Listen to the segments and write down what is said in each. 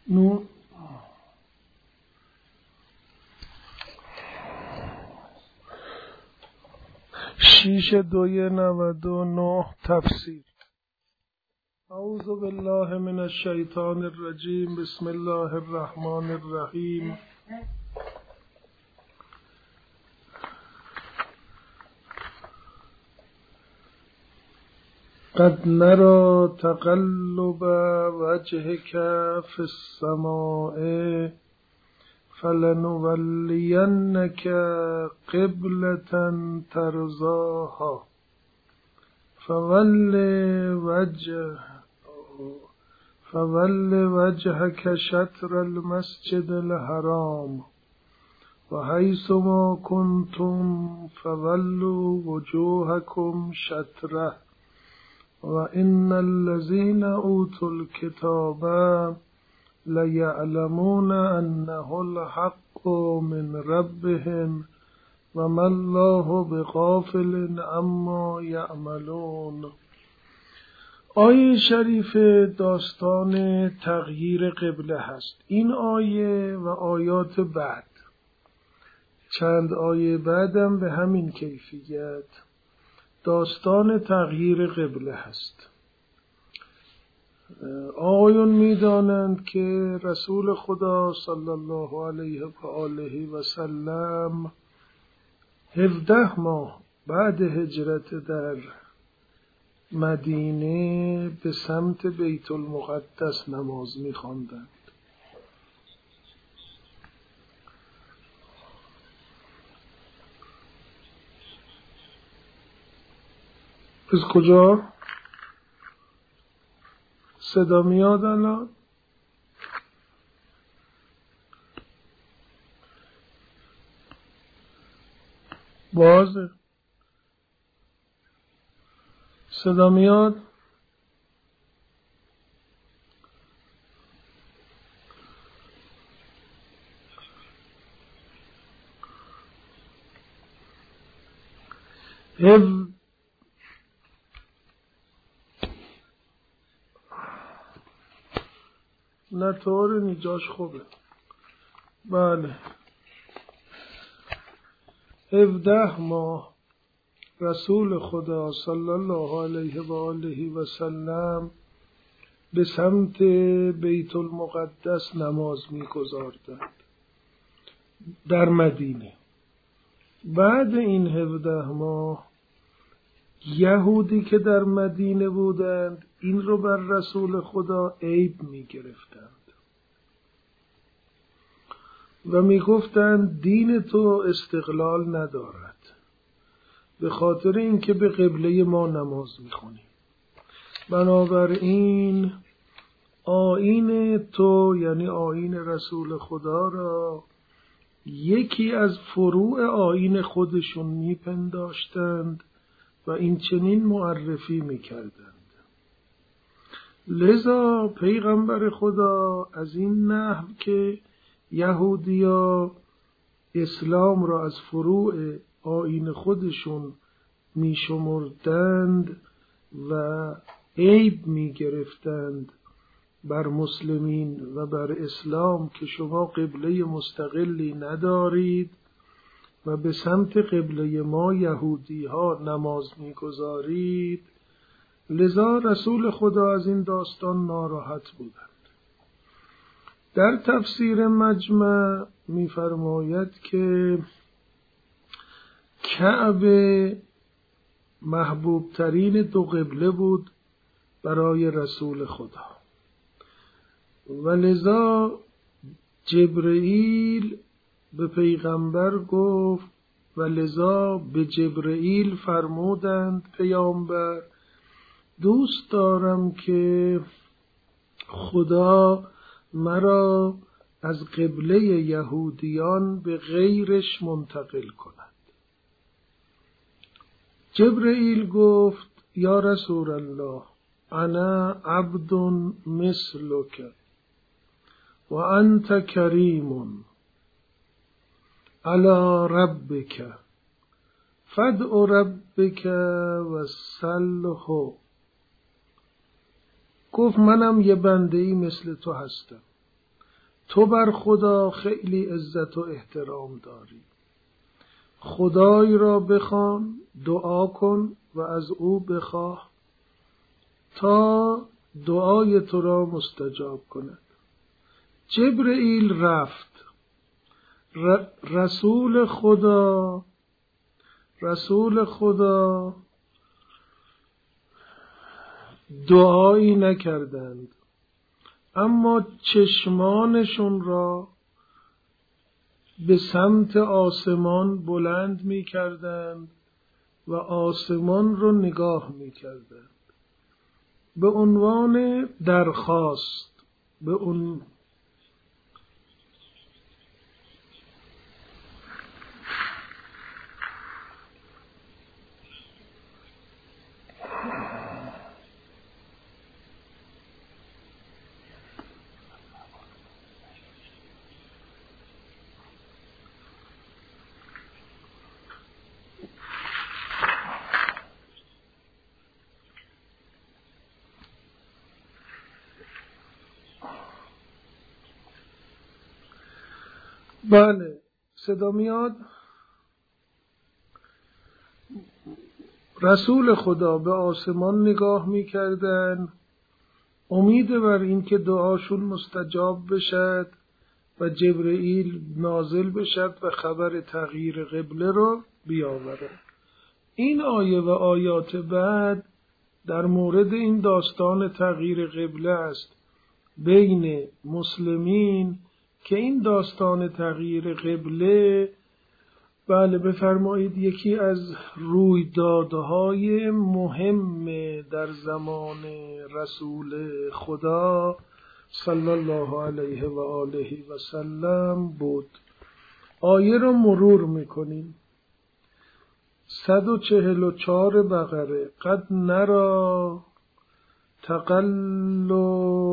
نون شیش 299 تفسیر. اعوذ بالله من الشیطان الرجیم. بسم الله الرحمن الرحیم. قد نرى تقلب وجهك في السماء فلنولينك قبلة ترضاها فول وجهك شطر المسجد الحرام وحيث ما كنتم فولوا وجوهكم شطره وإن الذين أوتوا الكتاب ليعلمون أنه الحق من ربهم وما الله بغافل عما يعملون. آیه شریف داستان تغییر قبله هست. این آیه و آیات بعد، چند آیه بعدم به همین کیفیت داستان تغییر قبله هست. آقایون می‌دانند که رسول خدا صلی الله علیه و آله و سلم 17 ماه بعد هجرت در مدینه به سمت بیت المقدس نماز می‌خواندند. از کجا؟ صدا میاد الان؟ بازه؟ صدا میاد؟ نه طور نیجاش خوبه. بله 17 ماه رسول خدا صلی الله علیه و آله و سلم به سمت بیت المقدس نماز می‌گذاردند در مدینه. بعد این 17 ماه یهودی که در مدینه بودند این رو بر رسول خدا عیب می گرفتند و می گفتند دین تو استقلال ندارد به خاطر اینکه به قبله ما نماز می خونی. بنابراین آیین تو یعنی آیین رسول خدا را یکی از فروع آیین خودشون می پنداشتند و این چنین معرفی می کردند. لذا پیغمبر خدا از این نحو که یهودیا اسلام را از فروع آیین خودشون می شمردند و عیب می گرفتند بر مسلمین و بر اسلام که شما قبله مستقلی ندارید و به سمت قبله ما یهودی ها نماز می گذارید، لذا رسول خدا از این داستان ناراحت بودند. در تفسیر مجمع می فرماید که کعبه محبوب ترین دو قبله بود برای رسول خدا و لذا جبرئیل به پیغمبر گفت و لذا به جبرئیل فرمودند پیامبر دوست دارم که خدا مرا از قبله یهودیان به غیرش منتقل کند. جبرئیل گفت یا رسول الله انا عبد مثلک و انت کریم علی ربک فادع ربک و سله. گفت منم یه بنده‌ای مثل تو هستم تو بر خدا خیلی عزت و احترام داری. خدای را بخوان، دعا کن و از او بخواه تا دعای تو را مستجاب کند. جبرئیل رفت. رسول خدا دعایی نکردند، اما چشمانشون را به سمت آسمان بلند می کردند و آسمان رو نگاه می کردند به عنوان درخواست، به اون بله صدا میاد. رسول خدا به آسمان نگاه میکردن، امید بر این که دعاشون مستجاب بشد و جبرئیل نازل بشد و خبر تغییر قبله رو بیاورد. این آیه و آیات بعد در مورد این داستان تغییر قبله است بین مسلمین که این داستان تغییر قبله بله بفرمایید یکی از رویدادهای مهم در زمان رسول خدا صلی الله علیه و آله و سلم بود. آیه رو مرور میکنیم. 144 بقره. قد نرا تقلب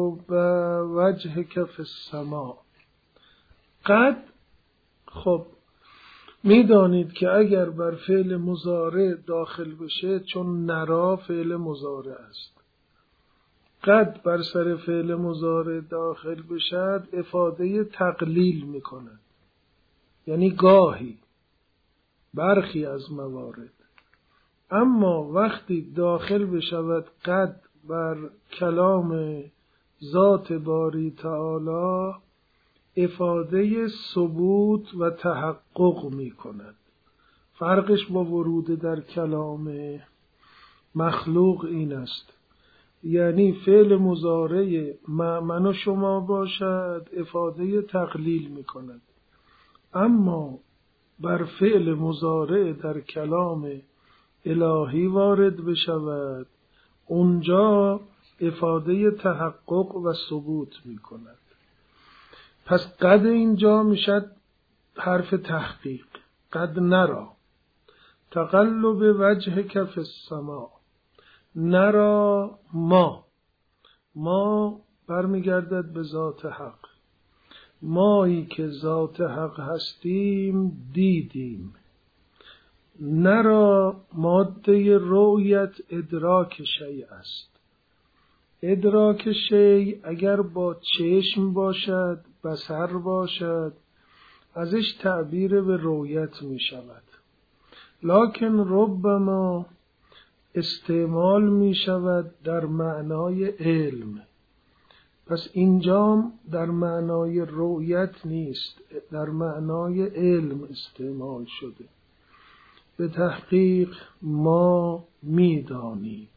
وجهک فی السماء. قد، خب میدانید که اگر بر فعل مضارع داخل بشه، چون نرا فعل مضارع است، قد بر سر فعل مضارع داخل بشد افاده تقلیل میکند، یعنی گاهی، برخی از موارد. اما وقتی داخل بشود قد بر کلام ذات باری تعالی افاده ثبوت و تحقق می کند. فرقش با ورود در کلام مخلوق این است، یعنی فعل مضارع من و شما باشد افاده تقلیل می کند، اما بر فعل مضارع در کلام الهی وارد بشود اونجا افاده تحقق و ثبوت می کند. پس قد اینجا میشد حرف تحقیق. قد نرا تقلب وجهک فی السماء. نرا ما برمیگردد به ذات حق. مایی که ذات حق هستیم دیدیم. نرا ماده رؤیت ادراک شیء است. ادراک شیء اگر با چشم باشد، بصر باشد، ازش تعبیر به رؤیت می شود، لکن ربما استعمال می شود در معنای علم. پس اینجا در معنای رؤیت نیست، در معنای علم استعمال شده. به تحقیق ما می دانیم.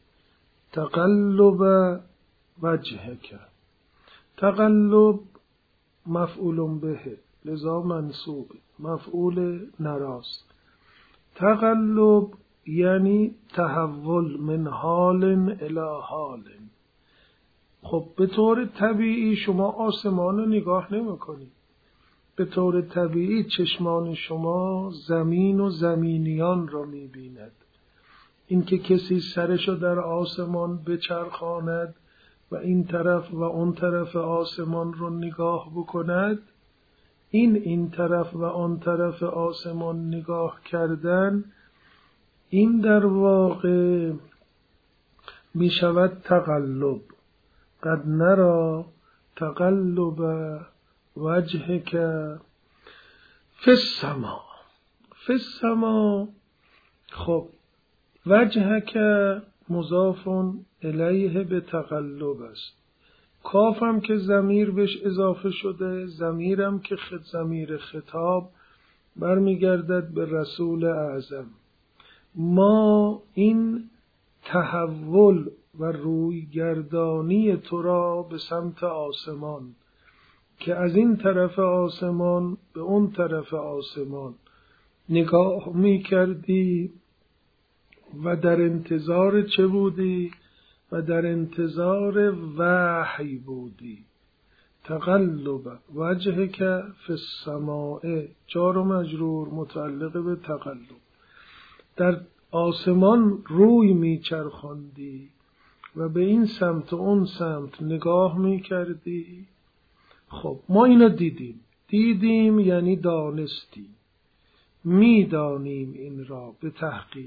تقلب وجهک. تقلب مفعول به، لذا منصوب، مفعول نراست. تقلب یعنی تحول من حال الی حال. خب به طور طبیعی شما آسمان رو نگاه نمی کنید. به طور طبیعی چشمان شما زمین و زمینیان را می بیند. اینکه کسی سرشو در آسمان بچرخاند و این طرف و اون طرف آسمان رو نگاه بکند، این طرف و اون طرف آسمان نگاه کردن، این در واقع می شود تقلب. قد نرا تقلب وجهک فی السما. فی السما. خب وجهک مضاف الیه به تقلب است. کافم که ضمیر بهش اضافه شده، ضمیرم که ضمیر خطاب برمیگردد به رسول اعظم. ما این تحول و رویگردانی تو را به سمت آسمان، که از این طرف آسمان به اون طرف آسمان نگاه می کردی و در انتظار چه بودی؟ و در انتظار وحی بودی. تقلب وجهک فی السماء، جار و مجرور متعلق به تقلب. در آسمان روی میچرخاندی و به این سمت و اون سمت نگاه میکردی. خب ما اینو دیدیم یعنی دانستیم، میدانیم این را به تحقیق.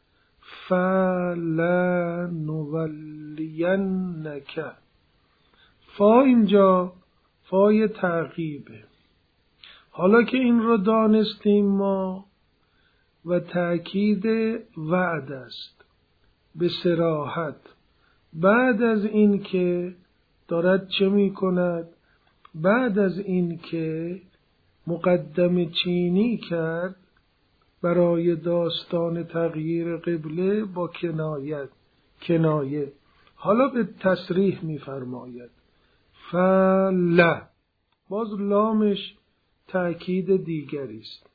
فلنولینک. فا اینجا فای تعقیبه. حالا که این را دانستیم ما و تأکید وعد است به صراحت، بعد از این که دارد چه می کند؟ بعد از این که مقدم چینی کرد برای داستان تغییر قبله با کنایه، حالا به تصریح می فرماید. فلا، باز لامش تأکید دیگری است.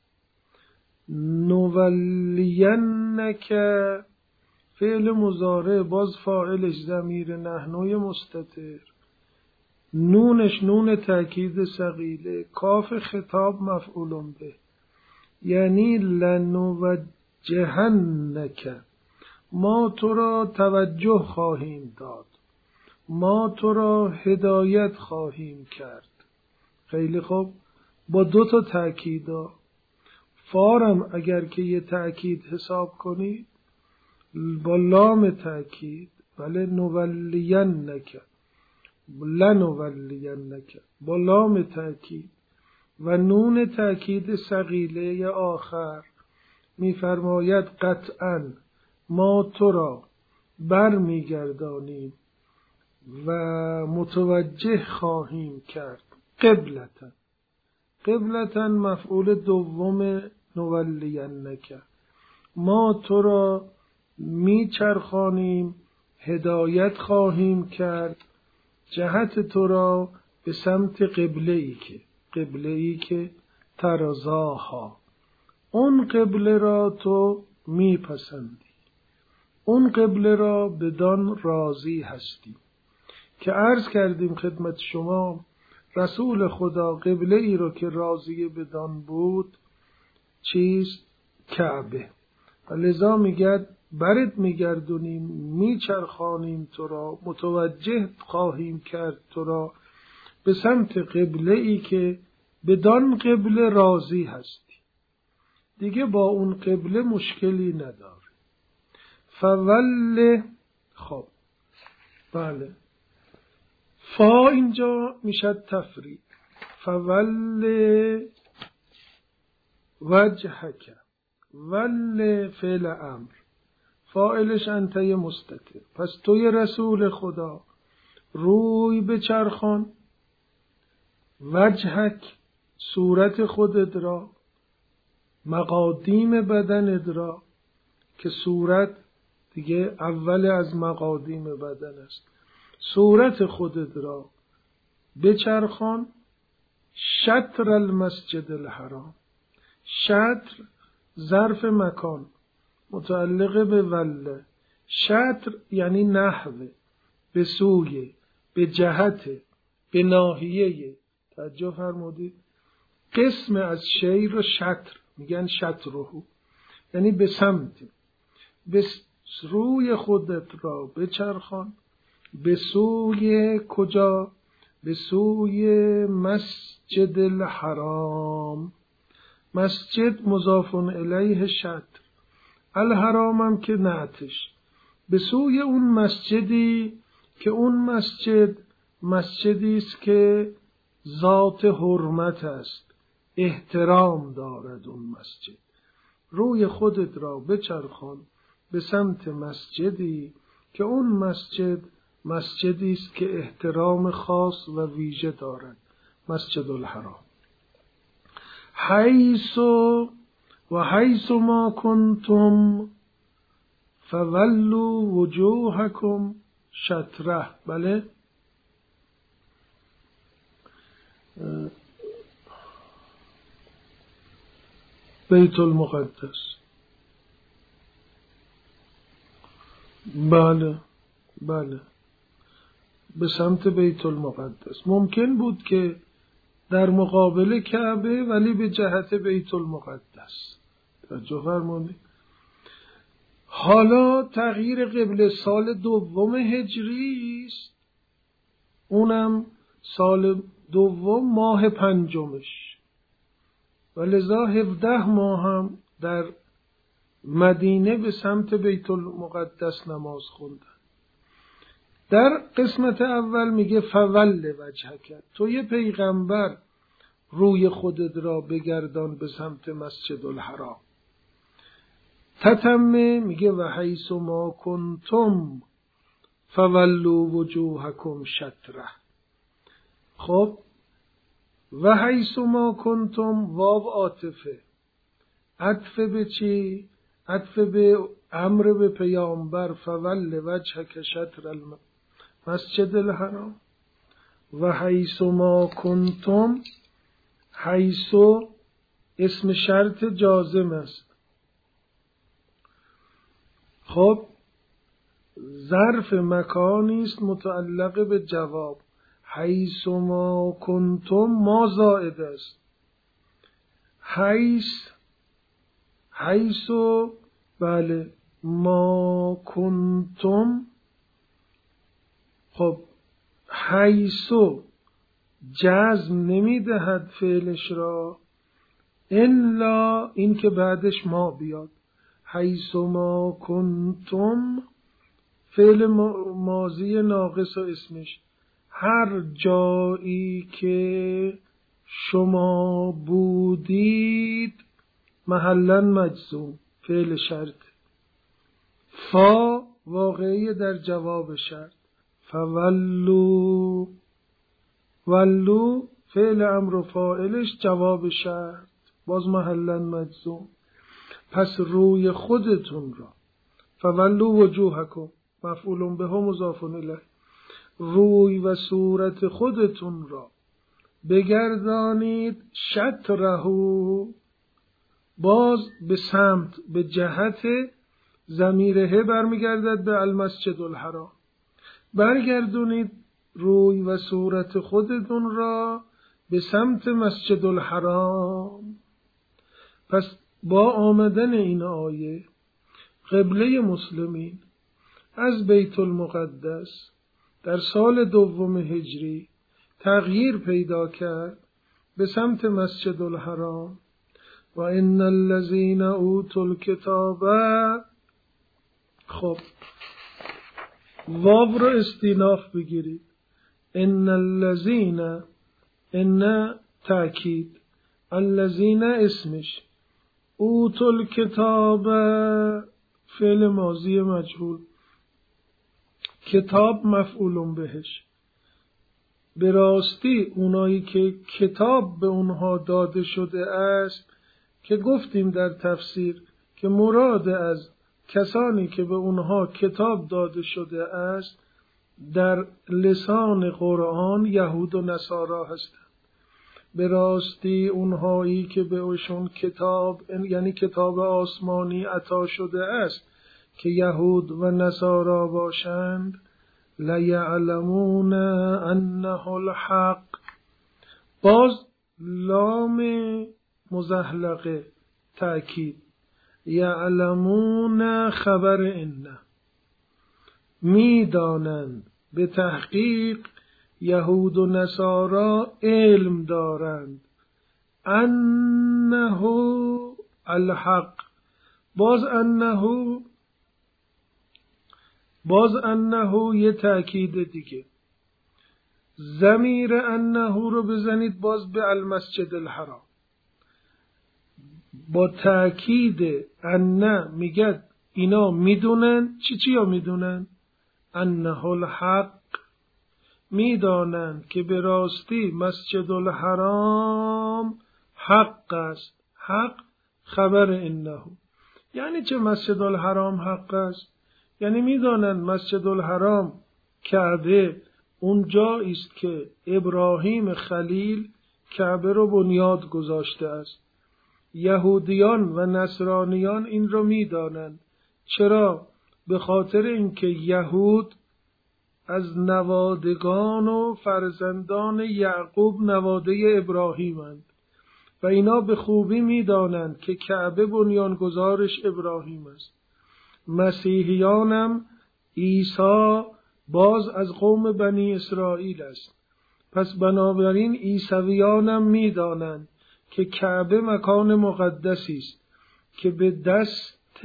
نولینک فعل مضارع، باز فاعلش ضمیر نحنوی مستتر، نونش نون تأکید ثقیله، کاف خطاب مفعول به، یعنی لنوجهنک، ما تو را توجه خواهیم داد، ما تو را هدایت خواهیم کرد. خیلی خوب، با دو تا تأکیدا. فارم اگر که یه تأکید حساب کنید با لام تأکید، بله، نولینک، لنولینک با لام تأکید و نون تأکید ثقیله آخر می‌فرماید قطعاً ما تو را بر می‌گردانیم و متوجه خواهیم کرد. قبلتاً مفعول دوم نولینک، ما تو را میچرخانیم، هدایت خواهیم کرد جهت تو را به سمت قبله‌ای که ترضاها، اون قبله را تو میپسندی، اون قبله را بدان راضی هستی. که عرض کردیم خدمت شما رسول خدا قبله ای رو که راضی بدان بود چیست؟ کعبه. و لذا میگه برت میگردونیم، میچرخانیم تو را، متوجه خواهیم کرد تو را به سمت قبله ای که بدان قبله راضی هستی، دیگه با اون قبله مشکلی نداری. فول. خب بله، فا اینجا میشه تفریق. فول وجهک، ول فعل امر، فاعلش انته مستتر. پس توی رسول خدا روی بچرخان، وجهک صورت خودت را، مقادیم بدنت را، که صورت دیگه اول از مقادیم بدن است، صورت خودت را بچرخان. شطر المسجد الحرام، شطر ظرف مکان متعلق به وله، شطر یعنی نحوه، به سوی، به جهت، به ناحیه. توجه فرمودید؟ قسم از شی رو شطر میگن، شطره، یعنی به سمت، به روی خودت را بچرخان. به سوی کجا؟ به سوی مسجد الحرام. مسجد مضاف الیه شطر، الحرام هم که نعتش، به سوی اون مسجدی که اون مسجد مسجدی است که ذات حرمت است، احترام دارد اون مسجد. روی خودت را بچرخان به سمت مسجدی که اون مسجد مسجدی است که احترام خاص و ویژه دارد، مسجد الحرام. حیث ما کنتم فولوا وجوهکم شطره. بله، بیت المقدس. بله بله، به سمت بیت المقدس. ممکن بود که در مقابل کعبه ولی به جهت بیت المقدس. توجه فرمایید. حالا تغییر قبله سال 2 هجری است، اونم سال 2 ماه 5، و لذا 17 ماه هم در مدینه به سمت بیت المقدس نماز خوندن. در قسمت اول میگه فول وجهک، تو یه پیغمبر روی خودت را بگردان به سمت مسجد الحرام. تتمه میگه و حیث ما کنتم فولوا وجوهکم شطره. خب و حیث ما کنتم واو عاطفه، عطف به چی؟ عطف به امر به پیامبر، فول وجهک شطر المسجد الحرام. و حیث ما کنتم، حیث اسم شرط جازم است. خب ظرف مکانی است متعلق به جواب. حیث ما کنتم ما زائد است. حیث بله ما کنتم. خب حیث جزم نمیدهد فعلش را الا این که بعدش ما بیاد. حیث ما کنتم فعل ماضی ناقص و اسمش، هر جایی که شما بودید، محلا مجزوم، فعل شرط. فا واقعی در جواب شرط. فولو، ولو فعل امر و فاعلش جواب شرط، باز محلا مجزوم. پس روی خودتون را، فولو وجوهکم مفعول به مضاف الیه، روی و صورت خودتون را بگردانید. شطرهو باز به سمت، به جهت ضمیره برمیگردد به المسجد الحرام. برگردونید روی و صورت خودتون را به سمت مسجد الحرام. پس با آمدن این آیه قبله مسلمین از بیت المقدس در سال 2 هجری تغییر پیدا کرد به سمت مسجد الحرام. و ان الذین اوتوا الکتاب، خب واو رو استیناف بگیرید. ان الذین، ان تأکید، الذین اسمش، اوتوا الکتاب فعل ماضی مجهول، کتاب مفعول بهش. به راستی اونایی که کتاب به اونها داده شده است که گفتیم در تفسیر که مراد از کسانی که به اونها کتاب داده شده است در لسان قرآن یهود و نصارا هستند. به راستی اونهایی که به اوشون کتاب، یعنی کتاب آسمانی عطا شده است که یهود و نصارا باشند، لیعلمون انه الحق، باز لام مزحلقه تأکید، یعلمون خبر انه، میدانند، به تحقیق یهود و نصارا علم دارند، انه الحق، باز انه یه تأکید دیگه، ضمیر انه رو بزنید باز به المسجد الحرام. با تأکید انه میگه اینا میدونن چی ها میدونن؟ انه الحق، میدانند که به راستی مسجد الحرام حق است. حق خبر انه. یعنی چه مسجد الحرام حق است؟ یعنی میدانند مسجد الحرام کعبه اون جایی است که ابراهیم خلیل کعبه رو بنیاد گذاشته است. یهودیان و نصرانیان این رو میدانند. چرا؟ به خاطر اینکه یهود از نوادگان و فرزندان یعقوب نواده ابراهیمند و اینا به خوبی میدانند که کعبه بنیانگذارش ابراهیم است. مسیحیانم عیسی باز از قوم بنی اسرائیل است. پس بنابراین عیسویانم میدانند که کعبه مکان مقدسی است که به دست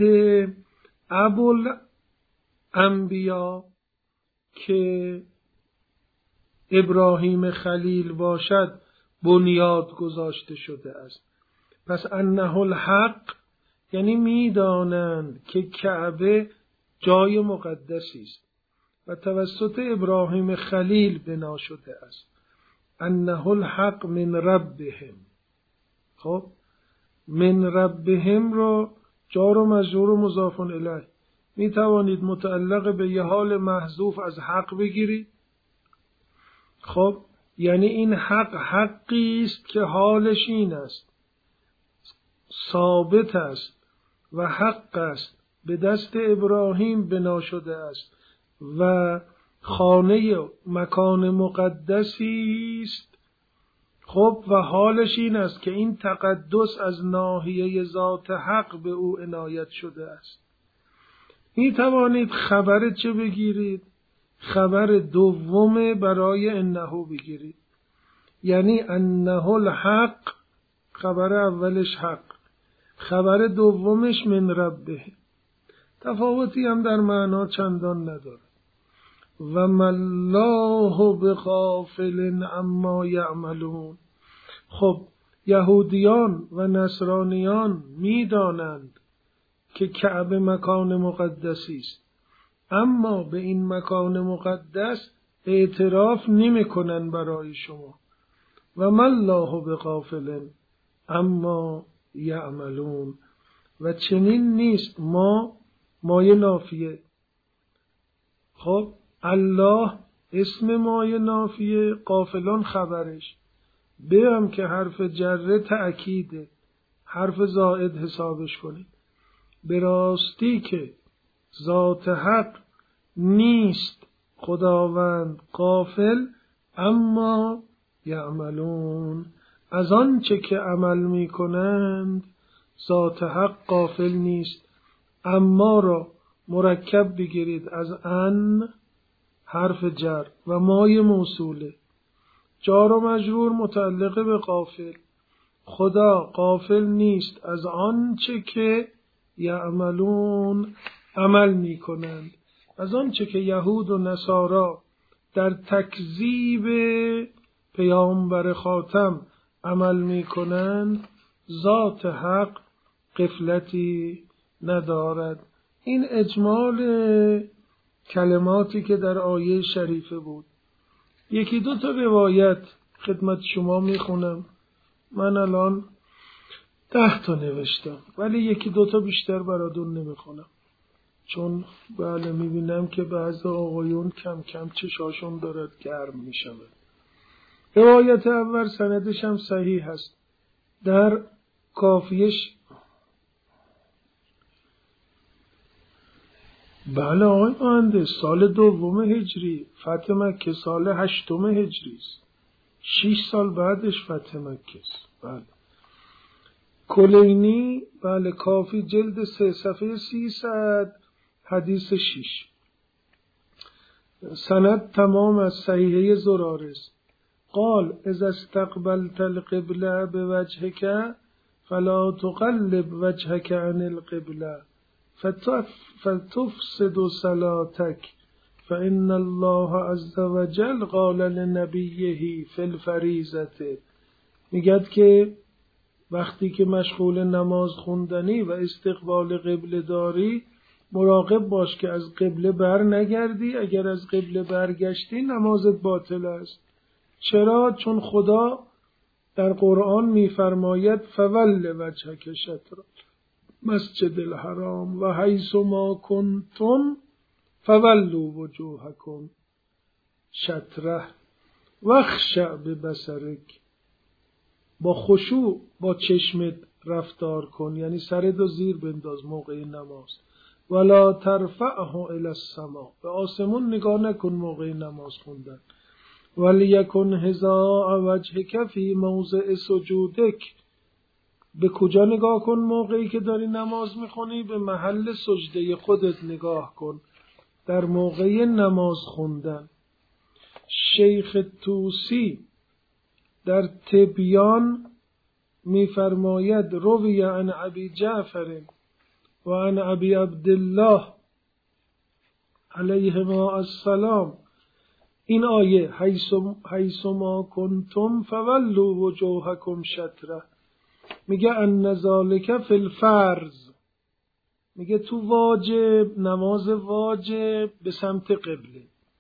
ابوالانبیا که ابراهیم خلیل باشد بنیاد گذاشته شده است. پس انه الحق یعنی میدانند که کعبه جای مقدسی است و توسط ابراهیم خلیل بنا شده است. انه الحق من ربهم. خب من ربهم رو جار و مجرور و مضاف الیه می توانید متعلق به یه حال محذوف از حق بگیرید. خب یعنی این حق حقی است که حالش این است، ثابت است و حق است، به دست ابراهیم بنا شده است و خانه مکان مقدسی است. خب و حالش این است که این تقدس از ناحیه ذات حق به او عنایت شده است. می توانید خبر چه بگیرید؟ خبر دوم برای انه بگیرید. یعنی انه الحق، خبر اولش حق، خبر دومش من ربه. تفاوتی هم در معنا چندان نداره. و مالله بغافل عما یعملون. خب یهودیان و نصرانیان میدانند که کعبه مکان مقدسی است، اما به این مکان مقدس اعتراف نمی‌کنند برای شما. و مالله بغافل اما یعملون. و چنین نیست. مایه نافیه. خب الله اسم مایه نافیه، غافلان خبرش. هم که حرف جره تأکیده، حرف زائد حسابش کنید. به راستی که ذات حق نیست خداوند غافل اما یعملون، از آنچه که عمل می کنند ذات حق غافل نیست. اما را مرکب بگیرید از ان حرف جر و مای موصوله، جار و مجرور متعلق به غافل. خدا غافل نیست از آنچه که یعملون عمل می کنند، از آنچه که یهود و نصارا در تکذیب پیامبر خاتم عمل می کنند ذات حق غفلتی ندارد. این اجمال کلماتی که در آیه شریفه بود. یکی دو تا روایت خدمت شما می خونم. من الان 10 تا نوشتم ولی یکی دو تا بیشتر براتون نمیخونم، چون بله میبینم که بعضی آقایون کم کم چشاشون دارد گرم میشود. روایت اول سندش هم صحیح هست. در کافیش بله آقای مهندس سال 2 هجری، فتح مکه سال 8 هجری است. 6 سال بعدش فتح مکه است. بله. کلینی بله کافی جلد 3 صفحه 300 حدیث 6. سند تمام از صحیحه زرارس. قال اذا استقبلت القبلة بوجهك فلا تقلب وجهك عن القبلة فتفسد صلاتك فإن الله عز وجل قال لنبیه فی الفریضة، میگد که وقتی که مشغول نماز خوندنی و استقبال قبله داری مراقب باش که از قبله بر نگردی. اگر از قبله برگشتی نمازت باطل است. چرا؟ چون خدا در قرآن میفرماید فول وجهک شطر مسجد الحرام و حیث ما کنتم فولوا وجوهکم شطره واخشع ببصرک. با خشوع با چشمت رفتار کن، یعنی سرت رو زیر بنداز موقع نماز. ولا ترفعه الی السماء، به آسمون نگاه نکن موقع نماز خوندن. ولیکن حذاء وجهک فی موضع سجودک، به کجا نگاه کن موقعی که داری نماز میخونی؟ به محل سجده خودت نگاه کن در موقع نماز خوندن. شیخ طوسی در تبیان میفرماید روی عن ابی جعفر و عن ابی عبدالله علیهما السلام این آیه حیث ما کنتم فولوا وجوهکم شطره، میگه ان ذالک فی الفرض، میگه تو واجب، نماز واجب به سمت قبله.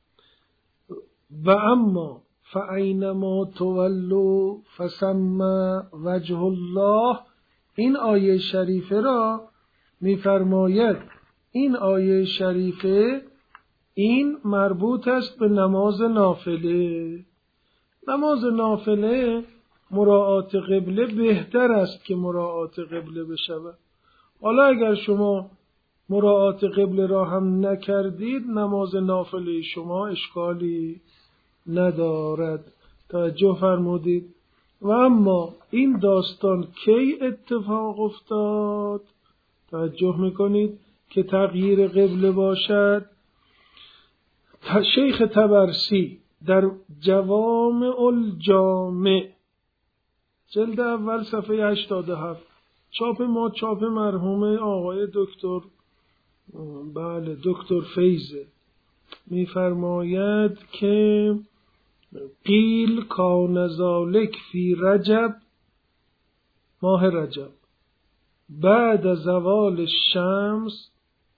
و اما فاینما تولوا فثم وجه الله، این آیه شریفه را میفرماید این آیه شریفه این مربوط است به نماز نافله. نماز نافله مراعات قبله بهتر است که مراعات قبله بشود. حالا اگر شما مراعات قبله را هم نکردید نماز نافله شما اشکالی ندارد. توجه فرمودید. و اما این داستان کی اتفاق افتاد؟ توجه میکنید که تغییر قبله باشد. شیخ طبرسی در جوامع الجامع جلد اول صفحه 87، چاپ ما چاپ مرحوم آقای دکتر فیضه، میفرماید که قیل کان ذالک فی رجب، ماه رجب، بعد زوال الشمس،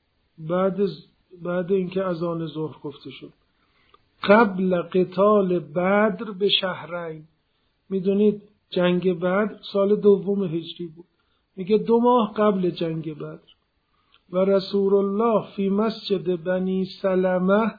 بعد اینکه اذان ظهر گفته شد، قبل قتال بدر به شهرین. میدونید جنگ بدر سال 2 هجری بود، میگه 2 ماه قبل جنگ بدر. و رسول الله فی مسجد بنی سلمه،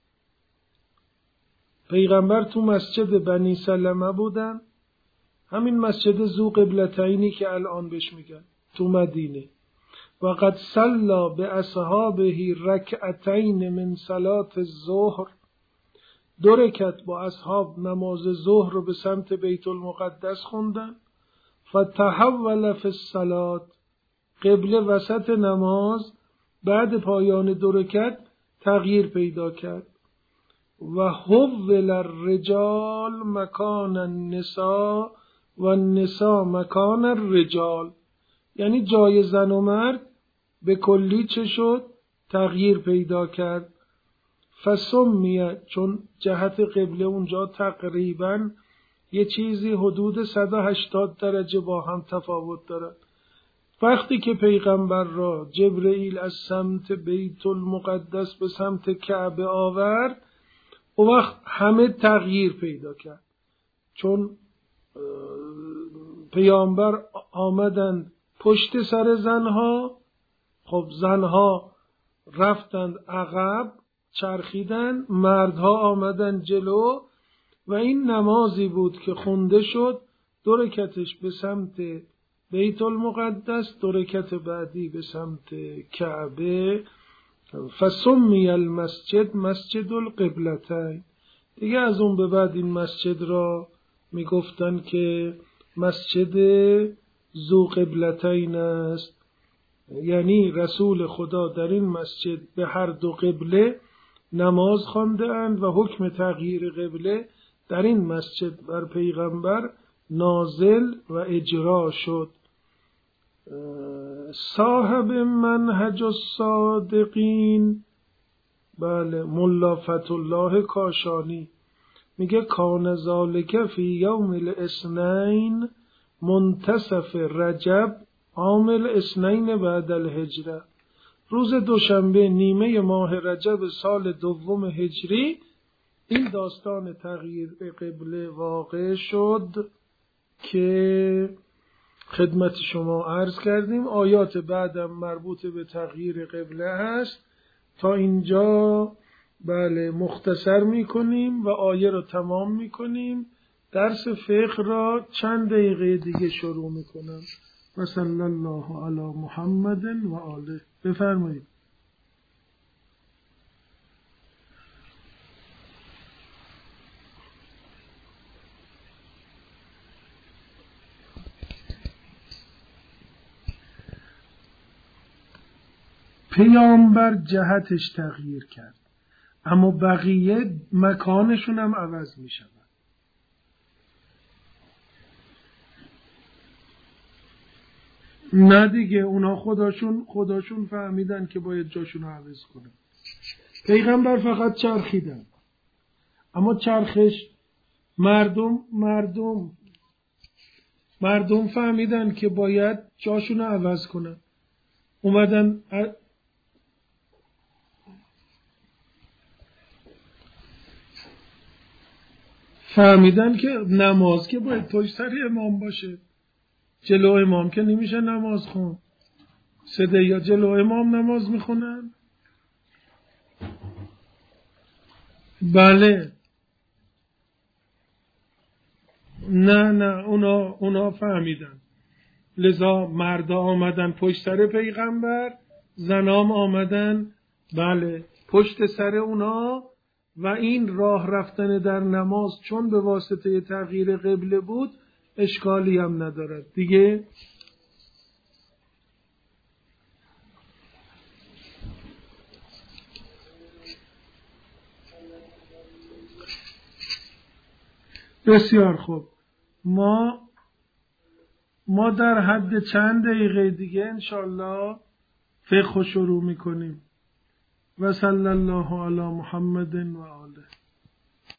پیغمبر تو مسجد بنی سلمه بودن، همین مسجد ذو قبلتینی که الان بهش میگن تو مدینه. و قد صلی باصحابه رکعتین من صلاة الظهر، 2 رکعت با اصحاب نماز ظهر رو به سمت بیت المقدس خوندن. فتحول فی الصلاة، قبله وسط نماز بعد پایان 2 رکعت تغییر پیدا کرد. و حول الرجال مکان النساء و النساء مکان الرجال، یعنی جای زن و مرد به کلی چه شد؟ تغییر پیدا کرد. فسمیه، چون جهت قبله اونجا تقریبا یه چیزی حدود 180 درجه با هم تفاوت دارد. وقتی که پیغمبر را جبرئیل از سمت بیت المقدس به سمت کعبه آورد، اون وقت همه تغییر پیدا کرد، چون پیامبر آمدند پشت سر زنها، خب زنها رفتند عقب چرخیدن، مردها آمدند جلو. و این نمازی بود که خونده شد، 2 رکعتش به سمت بیت المقدس، 2 رکعت بعدی به سمت کعبه. فسمی المسجد مسجد القبلتین، دیگه از اون به بعد این مسجد را میگفتن که مسجد ذو قبلتین است، یعنی رسول خدا در این مسجد به هر 2 قبله نماز خوانده اند و حکم تغییر قبله در این مسجد بر پیغمبر نازل و اجرا شد. صاحب منهج الصادقین بله ملا فتحالله کاشانی میگه کان ذالک فی یوم الاثنین منتصف رجب عام الاثنین بعد الهجره، روز دوشنبه نیمه ماه رجب سال دوم هجری این داستان تغییر قبله واقع شد که خدمت شما عرض کردیم. آیات بعدم مربوط به تغییر قبله هست. تا اینجا بله مختصر میکنیم و آیه رو تمام میکنیم. درس فقه را چند دقیقه دیگه شروع میکنم. و صلی الله علی محمد و آله. بفرمایید. پیامبر جهتش تغییر کرد اما بقیه مکانشون هم عوض می شود. نه دیگه اونا خداشون فهمیدن که باید جاشون رو عوض کنن. پیغمبر فقط چرخیدن اما چرخش مردم فهمیدن که باید جاشون رو عوض کنن. اومدن فهمیدن که نماز که باید پشت سر امام باشه، جلو امام که نمیشه نماز خون. سده یا جلو امام نماز میخونن. بله نه اونا فهمیدن. لذا مردا آمدن پشت سر پیغمبر، زنام آمدن بله پشت سر اونا و این راه رفتن در نماز چون به واسطه تغییر قبله بود اشکالی هم ندارد دیگه. بسیار خوب. ما در حد چند دقیقه دیگه انشالله فقه شروع میکنیم. و صلی الله علی محمد و آله.